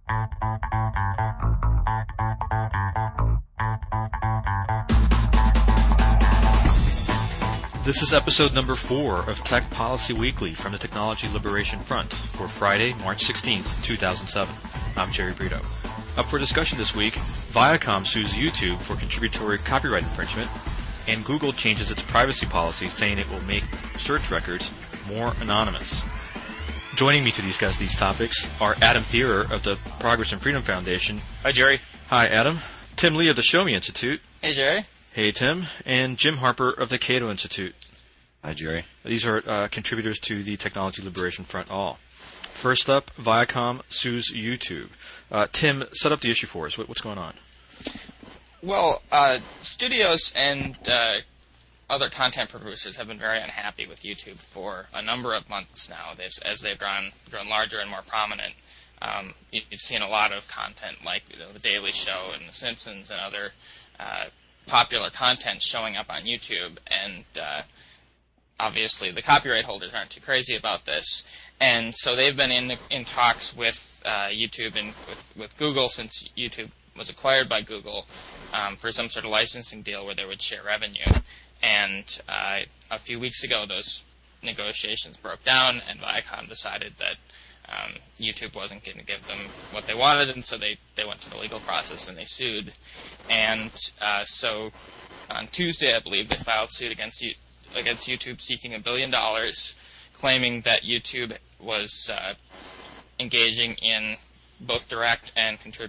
This is episode number 4 of Tech Policy Weekly from the Technology Liberation Front for Friday, March 16th, 2007. I'm Jerry Brito. Up for discussion this week, Viacom sues YouTube for contributory copyright infringement, and Google changes its privacy policy saying it will make search records more anonymous. Joining me to discuss these topics are Adam Thierer of the Progress and Freedom Foundation. Hi, Jerry. Hi, Adam. Tim Lee of the Show Me Institute. Hey, Jerry. Hey, Tim. And Jim Harper of the Cato Institute. Hi, Jerry. These are contributors to the Technology Liberation Front all. First up, Viacom sues YouTube. Tim, set up the issue for us. What's going on? Well, studios and other content producers have been very unhappy with YouTube for a number of months now. As they've grown larger and more prominent, you've seen a lot of content like The Daily Show and The Simpsons and other popular content showing up on YouTube, and obviously the copyright holders aren't too crazy about this, and so they've been in talks with YouTube and with Google, since YouTube was acquired by Google, for some sort of licensing deal where they would share revenue. And a few weeks ago, those negotiations broke down, and Viacom decided that YouTube wasn't going to give them what they wanted, and so they went to the legal process and they sued. And so on Tuesday, I believe, they filed suit against YouTube, seeking $1 billion, claiming that YouTube was engaging in both direct and contributory